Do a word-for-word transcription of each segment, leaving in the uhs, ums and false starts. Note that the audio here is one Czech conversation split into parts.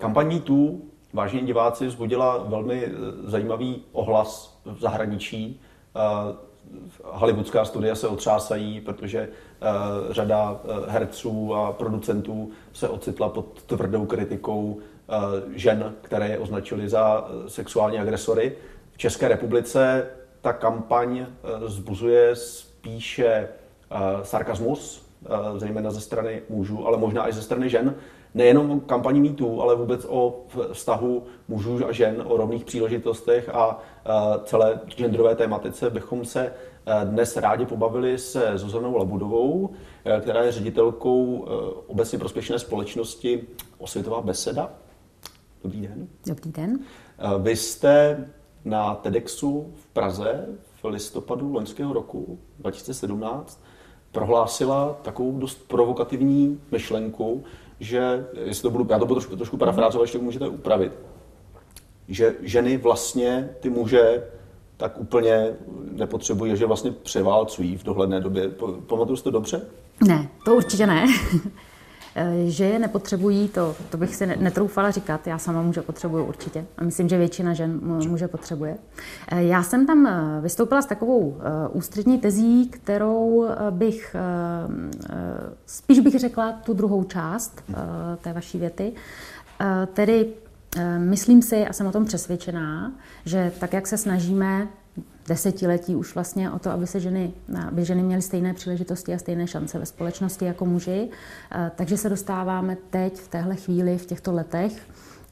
Kampaň MeToo, vážení diváci, vzbudila velmi zajímavý ohlas v zahraničí. Hollywoodská studia se otřásají, protože řada herců a producentů se ocitla pod tvrdou kritikou žen, které je označily za sexuální agresory. V České republice ta kampaň vzbuzuje spíše sarkasmus, zejména ze strany mužů, ale možná i ze strany žen. Nejenom kampaní MeToo, ale vůbec o vztahu mužů a žen, o rovných příležitostech a celé genderové tématice bychom se dnes rádi pobavili se Zuzanou Labudovou, která je ředitelkou obecně prospěšné společnosti Osvětová beseda. Dobrý den. Dobrý den. Vy jste na TEDxu v Praze v listopadu loňského roku dva tisíce sedmnáct prohlásila takovou dost provokativní myšlenku, že, jestli to budu, já to budu trošku, trošku parafrázovat, ještě můžete upravit, že ženy vlastně ty muže tak úplně nepotřebují, že vlastně převálcují v dohledné době. Pamatuju si to dobře? Ne, to určitě ne. Že je nepotřebují, to, to bych si netroufala říkat. Já sama muže potřebuju určitě. A myslím, že většina žen muže potřebuje. Já jsem tam vystoupila s takovou ústřední tezí, kterou bych, spíš bych řekla tu druhou část té vaší věty. Tedy myslím si, a jsem o tom přesvědčená, že tak, jak se snažíme desetiletí už vlastně o to, aby se ženy, aby ženy měly stejné příležitosti a stejné šance ve společnosti jako muži. Takže se dostáváme teď v téhle chvíli, v těchto letech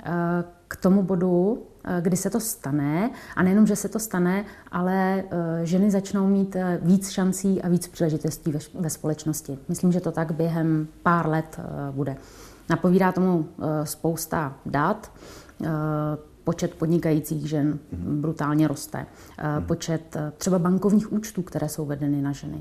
k tomu bodu, kdy se to stane. A nejenom, že se to stane, ale ženy začnou mít víc šancí a víc příležitostí ve společnosti. Myslím, že to tak během pár let bude. Napovídá tomu spousta dat. Počet podnikajících žen brutálně roste. Počet třeba bankovních účtů, které jsou vedeny na ženy.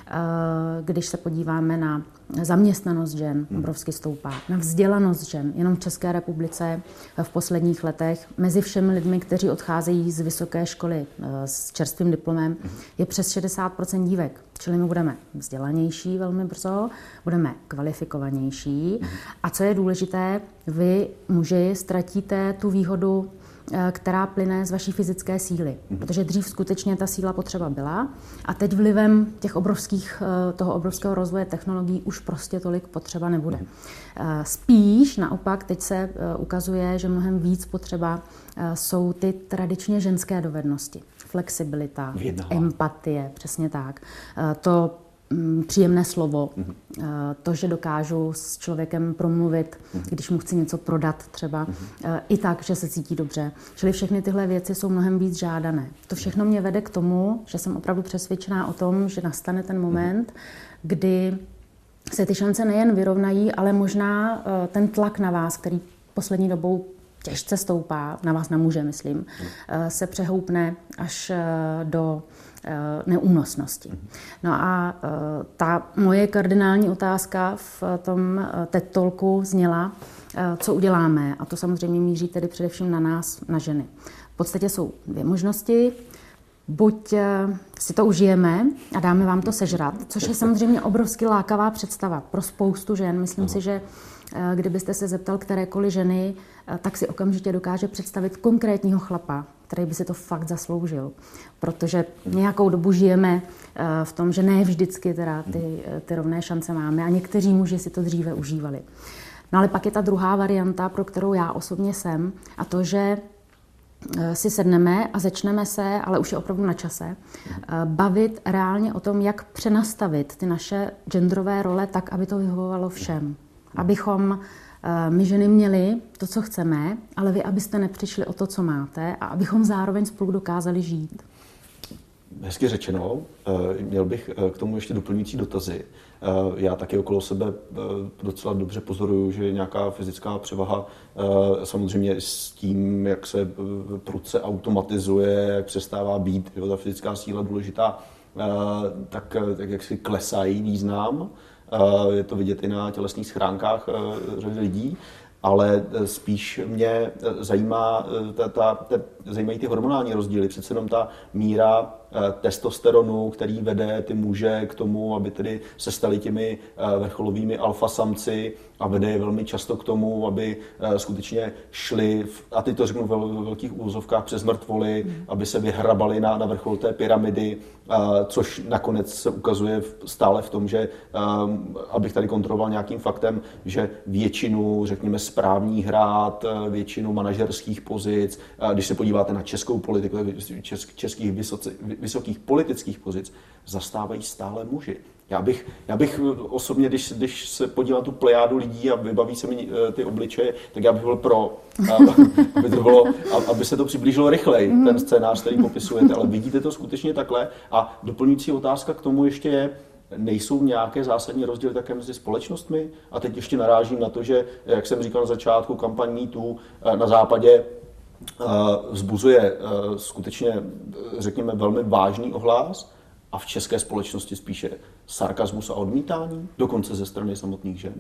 Když se podíváme na zaměstnanost žen, obrovsky stoupá. Na vzdělanost žen. Jenom v České republice v posledních letech mezi všemi lidmi, kteří odcházejí z vysoké školy s čerstvým diplomem, je přes šedesát procent dívek. Čili my budeme vzdělanější velmi brzo, budeme kvalifikovanější. A co je důležité, vy muži ztratíte tu výhodu, která plyne z vaší fyzické síly. Protože dřív skutečně ta síla potřeba byla a teď vlivem těch obrovských, toho obrovského rozvoje technologií už prostě tolik potřeba nebude. Spíš naopak teď se ukazuje, že mnohem víc potřeba jsou ty tradičně ženské dovednosti. Flexibilita, empatie, přesně tak. To příjemné slovo, mm-hmm. to, že dokážu s člověkem promluvit, mm-hmm. když mu chci něco prodat třeba, mm-hmm. i tak, že se cítí dobře. Čili všechny tyhle věci jsou mnohem víc žádané. To všechno mě vede k tomu, že jsem opravdu přesvědčená o tom, že nastane ten moment, mm-hmm. kdy se ty šance nejen vyrovnají, ale možná ten tlak na vás, který poslední dobou těžce stoupá, na vás, na muže, myslím, mm-hmm. se přehoupne až do neúnosnosti. No a ta moje kardinální otázka v tom TED Talku zněla, co uděláme. A to samozřejmě míří tedy především na nás, na ženy. V podstatě jsou dvě možnosti. Buď si to užijeme a dáme vám to sežrat, což je samozřejmě obrovsky lákavá představa pro spoustu žen. Myslím si, že kdybyste se zeptal kterékoliv ženy, tak si okamžitě dokáže představit konkrétního chlapa, který by si to fakt zasloužil. Protože nějakou dobu žijeme v tom, že ne vždycky teda ty, ty rovné šance máme a někteří muži si to dříve užívali. No ale pak je ta druhá varianta, pro kterou já osobně jsem, a to, že si sedneme a začneme se, ale už je opravdu na čase, bavit reálně o tom, jak přenastavit ty naše genderové role tak, aby to vyhovovalo všem. Abychom my ženy měli to, co chceme, ale vy, abyste nepřišli o to, co máte a abychom zároveň spolu dokázali žít. Hezky řečeno. Měl bych k tomu ještě doplňující dotazy. Já taky okolo sebe docela dobře pozoruju, že je nějaká fyzická převaha, samozřejmě s tím, jak se prudce automatizuje, jak přestává být jo, ta fyzická síla důležitá, tak, tak jak si klesají význam. Je to vidět i na tělesných schránkách řady lidí, ale spíš mě zajímá, ta, ta, ta, zajímají ty hormonální rozdíly. Přece jenom ta míra testosteronu, který vede ty muže k tomu, aby tedy se stali těmi vrcholovými alfasamci a vede je velmi často k tomu, aby skutečně šli, a teď to řeknu ve velkých úvozovkách, přes mrtvoly, mm. aby se vyhrabali na, na vrchol té pyramidy, což nakonec se ukazuje stále v tom, že, abych tady kontroloval nějakým faktem, že většinu, řekněme, správních rád, většinu manažerských pozic, když se podíváte na českou politiku, českých vysoce, vysokých politických pozic, zastávají stále muži. Já bych, já bych osobně, když, když se podívám tu plejádu lidí a vybaví se mi ty obličeje, tak já bych byl pro, aby, to bylo, aby se to přiblížilo rychleji, ten scénář, který popisujete, ale vidíte to skutečně takhle. A doplňující otázka k tomu ještě je, nejsou nějaké zásadní rozdíly také mezi společnostmi? A teď ještě narážím na to, že, jak jsem říkal na začátku, kampaň MeToo na západě vzbuzuje skutečně, řekněme, velmi vážný ohlas, a v české společnosti spíše sarkasmus a odmítání, dokonce ze strany samotných žen?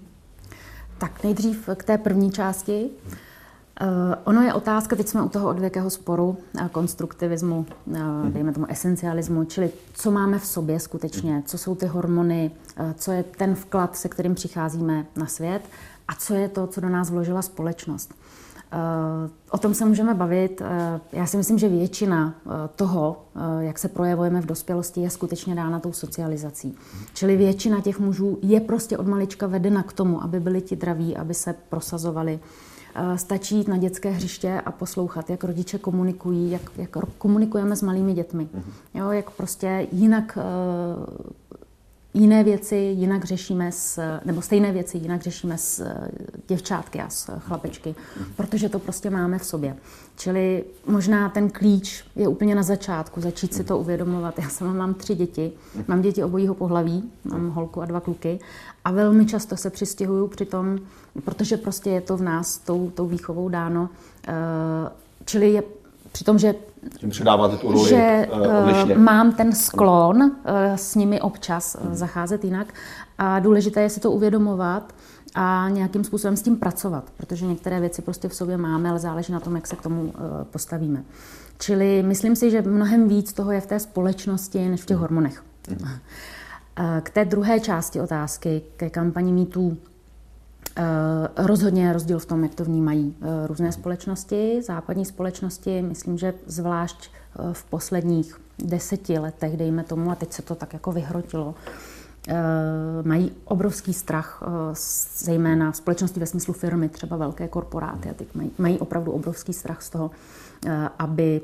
Tak nejdřív k té první části. Uh, ono je otázka, teď jsme u toho odvěkého sporu, uh, konstruktivismu, uh, dejme tomu esencialismu, čili co máme v sobě skutečně, co jsou ty hormony, uh, co je ten vklad, se kterým přicházíme na svět a co je to, co do nás vložila společnost. Uh, o tom se můžeme bavit. Uh, já si myslím, že většina uh, toho, uh, jak se projevujeme v dospělosti, je skutečně dána tou socializací. Čili většina těch mužů je prostě od malička vedena k tomu, aby byli ti draví, aby se prosazovali. Uh, stačí jít na dětské hřiště a poslouchat, jak rodiče komunikují, jak, jak komunikujeme s malými dětmi. Jo, jak prostě jinak uh, Jiné věci jinak řešíme, s, nebo stejné věci jinak řešíme s děvčátky a s chlapečky, protože to prostě máme v sobě. Čili možná ten klíč je úplně na začátku, začít si to uvědomovat. Já sama mám tři děti, mám děti obojího pohlaví, mám holku a dva kluky a velmi často se přistěhuju při tom, protože prostě je to v nás tou, tou výchovou dáno. Čili je při tom, že Tím předáváte tu roli že odlišně. Mám ten sklon s nimi občas zacházet jinak a důležité je si to uvědomovat a nějakým způsobem s tím pracovat, protože některé věci prostě v sobě máme, ale záleží na tom, jak se k tomu postavíme. Čili myslím si, že mnohem víc toho je v té společnosti, než v těch hormonech. K té druhé části otázky, ke kampani MeToo, Uh, rozhodně je rozdíl v tom, jak to vnímají uh, různé společnosti, západní společnosti. Myslím, že zvlášť uh, v posledních deseti letech, dejme tomu, a teď se to tak jako vyhrotilo, uh, mají obrovský strach, uh, zejména společnosti ve smyslu firmy, třeba velké korporáty, a teď mají, mají opravdu obrovský strach z toho, uh, aby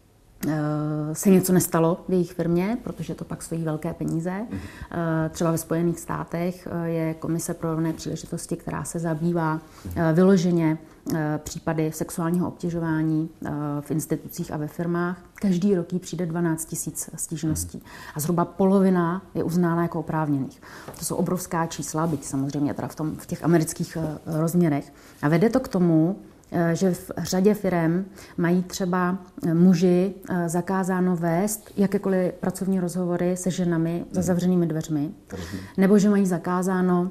se něco nestalo v jejich firmě, protože to pak stojí velké peníze. Třeba ve Spojených státech je Komise pro rovné příležitosti, která se zabývá vyloženě případy sexuálního obtěžování v institucích a ve firmách. Každý rok jí přijde dvanáct tisíc stížností a zhruba polovina je uznána jako oprávněných. To jsou obrovská čísla, byť samozřejmě teda v, tom, v těch amerických rozměrech. A vede to k tomu, že v řadě firem mají třeba muži zakázáno vést jakékoliv pracovní rozhovory se ženami za zavřenými dveřmi, nebo že mají zakázáno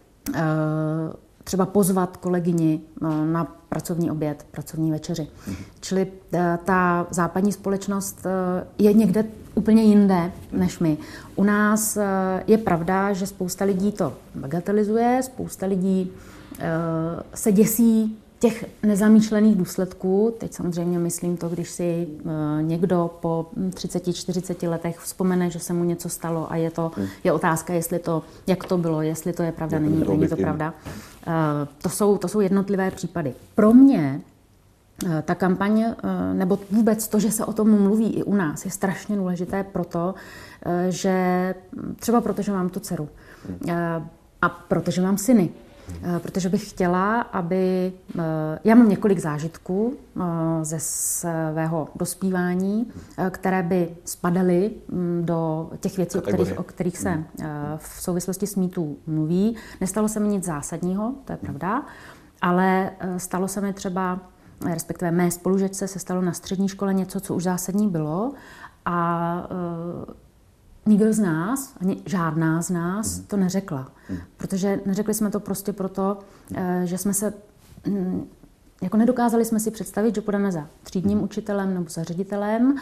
třeba pozvat kolegyni na pracovní oběd, pracovní večeři. Čili ta západní společnost je někde úplně jinde než my. U nás je pravda, že spousta lidí to bagatelizuje, spousta lidí se děsí těch nezamýšlených důsledků. Teď samozřejmě myslím to, když si někdo po třiceti, čtyřiceti letech vzpomene, že se mu něco stalo a je to je otázka, jestli to, jak to bylo, jestli to je pravda, není, není to pravda. To jsou, to jsou jednotlivé případy. Pro mě ta kampaň, nebo vůbec to, že se o tom mluví i u nás, je strašně důležité proto, že třeba proto, že mám tu dceru a protože mám syny. Protože bych chtěla, aby... Já mám několik zážitků ze svého dospívání, které by spadaly do těch věcí, o kterých, o kterých se v souvislosti s MeToo mluví. Nestalo se mi nic zásadního, to je pravda, ale stalo se mi třeba, respektive mé spolužečce se stalo na střední škole něco, co už zásadní bylo a nikdo z nás, ani žádná z nás to neřekla. Protože neřekli jsme to prostě proto, že jsme se, jako nedokázali jsme si představit, že půjdeme za třídním učitelem nebo za ředitelem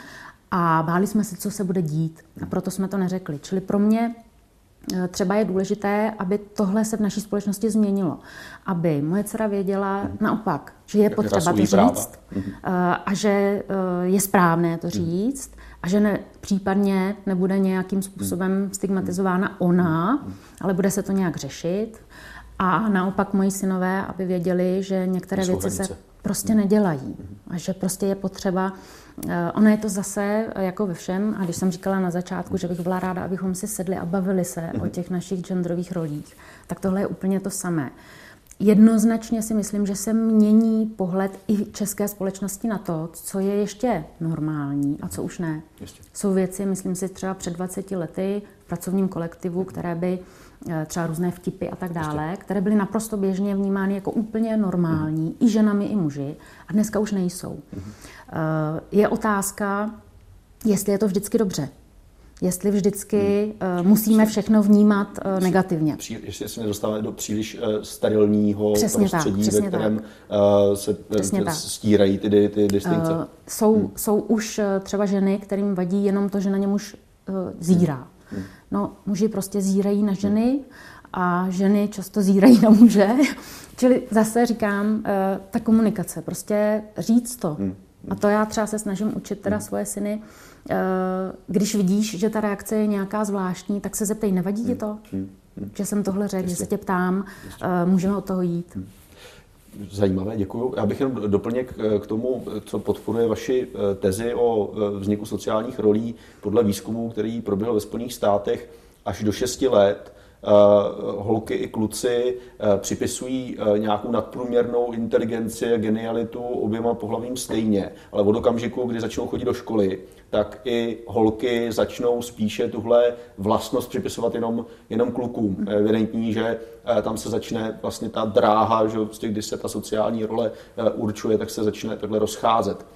a báli jsme se, co se bude dít. A proto jsme to neřekli. Čili pro mě třeba je důležité, aby tohle se v naší společnosti změnilo. Aby moje dcera věděla mm. naopak, že je potřeba to říct mm. a že je správné to říct a že ne, případně nebude nějakým způsobem stigmatizována ona, ale bude se to nějak řešit. A naopak moji synové, aby věděli, že některé věci se prostě nedělají a že prostě je potřeba. Ono je to zase jako ve všem, a když jsem říkala na začátku, že bych byla ráda, abychom si sedli a bavili se o těch našich genderových rolích, tak tohle je úplně to samé. Jednoznačně si myslím, že se mění pohled i české společnosti na to, co je ještě normální a co už ne. Ještě. Jsou věci, myslím si, třeba před dvaceti lety v pracovním kolektivu, které by třeba různé vtipy a tak dále, Ještě. které byly naprosto běžně vnímány jako úplně normální, mm. i ženami, i muži, a dneska už nejsou. Mm. Je otázka, jestli je to vždycky dobře. Jestli vždycky hmm. uh, musíme všechno vnímat uh, negativně. Pří, jestli se nedostáváme do příliš uh, sterilního přesně prostředí, tak, ve kterém uh, se uh, stírají ty, ty distinkce. Uh, jsou, hmm. jsou už uh, třeba ženy, kterým vadí jenom to, že na ně muž uh, zírá. Hmm. No, muži prostě zírají na ženy hmm. a ženy často zírají na muže. Čili zase říkám, uh, ta komunikace, prostě říct to. Hmm. A to já třeba se snažím učit teda svoje syny. Když vidíš, že ta reakce je nějaká zvláštní, tak se zeptej, nevadí ti to? Že jsem tohle řekl, že se tě ptám, můžeme od toho jít. Zajímavé, děkuju. Já bych jenom doplnil k tomu, co podporuje vaši tezi o vzniku sociálních rolí podle výzkumu, který proběhl ve Spojených státech až do šesti let. Holky i kluci připisují nějakou nadprůměrnou inteligenci a genialitu oběma pohlavím stejně, ale od okamžiku, kdy začnou chodit do školy, tak i holky začnou spíše tuhle vlastnost připisovat jenom, jenom klukům. Je evidentní, že tam se začne vlastně ta dráha, že vlastně, když se ta sociální role určuje, tak se začne takhle rozcházet.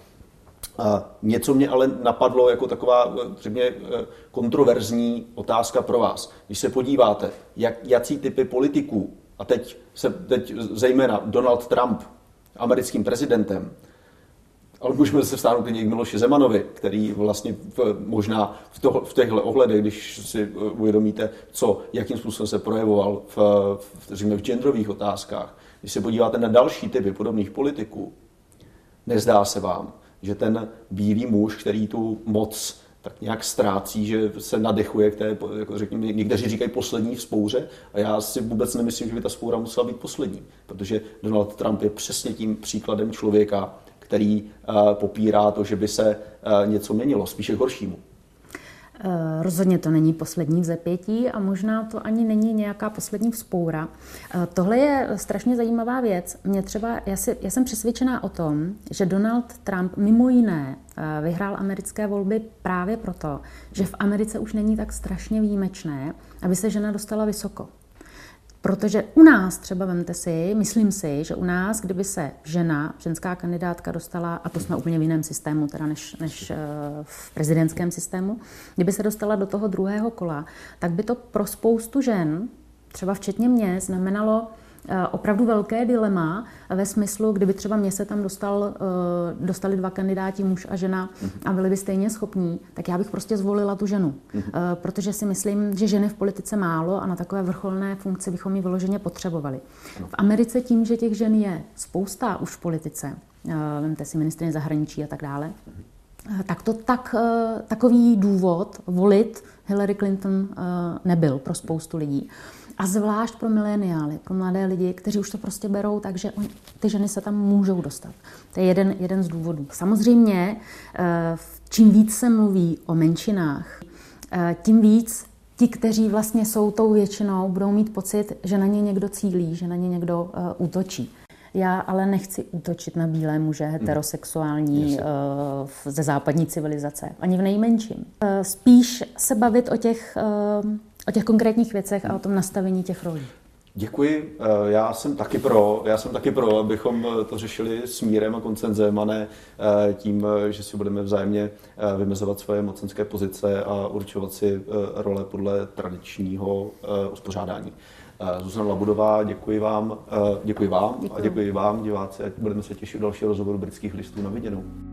Něco mě ale napadlo jako taková řekně, kontroverzní otázka pro vás. Když se podíváte, jak, jací typy politiků, a teď, se, teď zejména Donald Trump, americkým prezidentem, ale můžeme se vstáhnout i k Miloši Zemanovi, který vlastně v, možná v, toho, v těchto ohledech, když si uvědomíte, co, jakým způsobem se projevoval v, v, řekněme, v genderových otázkách. Když se podíváte na další typy podobných politiků, nezdá se vám, že ten bílý muž, který tu moc tak nějak ztrácí, že se nadechuje k té, jako řekněme, někteří říkají poslední vzpouře, a já si vůbec nemyslím, že by ta vzpoura musela být poslední, protože Donald Trump je přesně tím příkladem člověka, který uh, popírá to, že by se uh, něco měnilo, spíše k horšímu. Rozhodně to není poslední vzepětí a možná to ani není nějaká poslední vzpoura. Tohle je strašně zajímavá věc. Mě třeba, já, si, já jsem přesvědčená o tom, že Donald Trump mimo jiné vyhrál americké volby právě proto, že v Americe už není tak strašně výjimečné, aby se žena dostala vysoko. Protože u nás třeba, vemte si, myslím si, že u nás, kdyby se žena, ženská kandidátka dostala, a to jsme úplně v jiném systému, teda než, než v prezidentském systému, kdyby se dostala do toho druhého kola, tak by to pro spoustu žen, třeba včetně mě, znamenalo opravdu velké dilema ve smyslu, kdyby třeba mě se tam dostal, dostali dva kandidáti, muž a žena, a byli by stejně schopní, tak já bych prostě zvolila tu ženu. Protože si myslím, že ženy v politice málo a na takové vrcholné funkci bychom ji vyloženě potřebovali. V Americe tím, že těch žen je spousta už v politice, vemte si ministryně zahraničí a tak dále, tak to tak, takový důvod volit Hillary Clinton nebyl pro spoustu lidí. A zvlášť pro mileniály, pro mladé lidi, kteří už to prostě berou, takže on, ty ženy se tam můžou dostat. To je jeden, jeden z důvodů. Samozřejmě, čím víc se mluví o menšinách, tím víc ti, kteří vlastně jsou tou většinou, budou mít pocit, že na ně někdo cílí, že na ně někdo útočí. Já ale nechci útočit na bílé muže, heterosexuální hmm. ze západní civilizace, ani v nejmenším. Spíš se bavit o těch, o těch konkrétních věcech a o tom nastavení těch rolí. Děkuji. Já jsem taky pro, já jsem taky pro, abychom to řešili s mírem a konsenzem, a ne tím, že si budeme vzájemně vymezovat svoje mocenské pozice a určovat si role podle tradičního uspořádání. Zuzana Labudová, děkuji vám, děkuji vám děkuji. a děkuji vám, diváci, a budeme se těšit u dalšího rozhovoru Britských listů. Na viděnou.